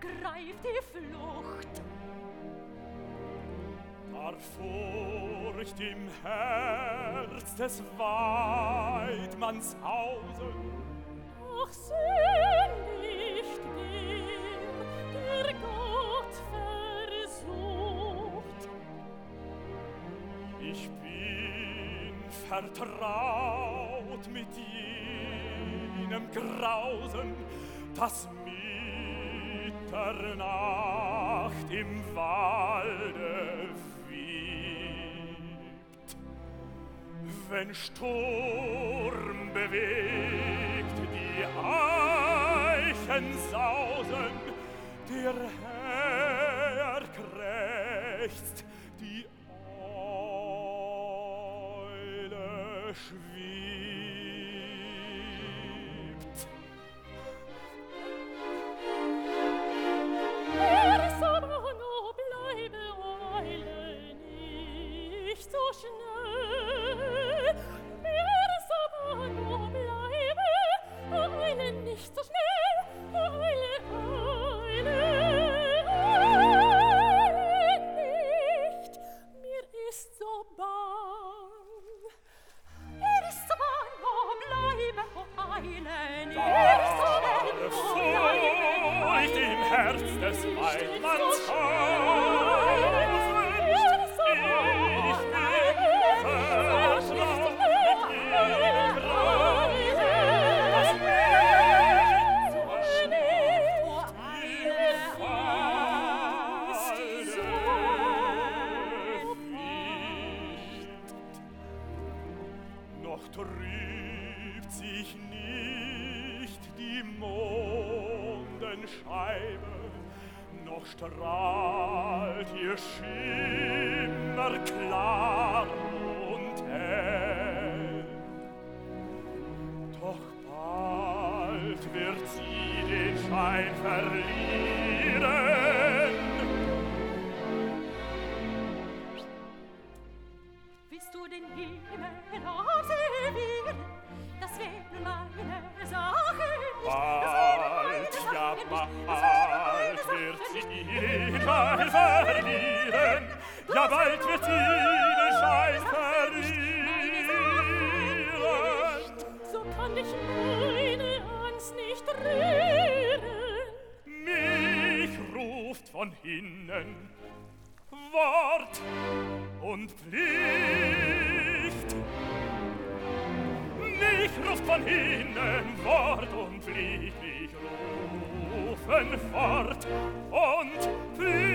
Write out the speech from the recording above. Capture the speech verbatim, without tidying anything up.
ergreift die Flucht. War Furcht im Herz des Weidmannshausen. Ach, sündigt der, der Gott versucht. Ich bin vertraut mit jenem Grausen, das Mitternacht im Walde wiebt. Wenn Sturm bewegt die Eichen sausen, der Herr krächzt, die Eule schwebt. Er ist aber nur bleibe Eule nicht so schnell. Er ist aber nur bleibe Eule nicht so schnell. Eule, Eule, Eule nicht. Mir ist so bang. Er ist so bang, oh bleibe Eule nicht. Er ist so bang, oh bleibe Furcht im Herz des Weidmannshausen. Noch trübt sich nicht die Mondenscheibe, noch strahlt ihr Schimmer klar und hell. Doch bald wird sie den Schein verlieren. Willst du den Himmel observieren? Das wäre meine Sache nicht. Bald, ja bald wird sie den Schein verlieren. Ja bald wird sie den Schein verlieren. So kann dich meine Angst nicht rühren. Mich ruft von hinnen Wort und Pflicht. Mich ruft von hinnen Wort und Pflicht. Ich rufen fort und Pflicht.